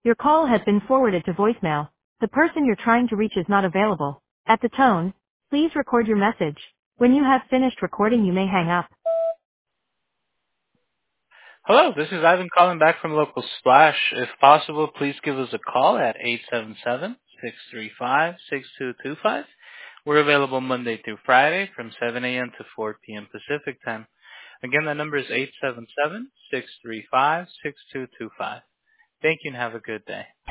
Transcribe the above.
Your call has been forwarded to voicemail. The person you're trying to reach is not available. At the tone, please record your message. When you have finished recording, you may hang up. Hello, this is Ivan calling back from Local Splash. If possible, please give us a call at 877-635-6225. We're available Monday through Friday from 7 a.m. to 4 p.m. Pacific Time. Again, that number is 877-635-6225. Thank you and have a good day.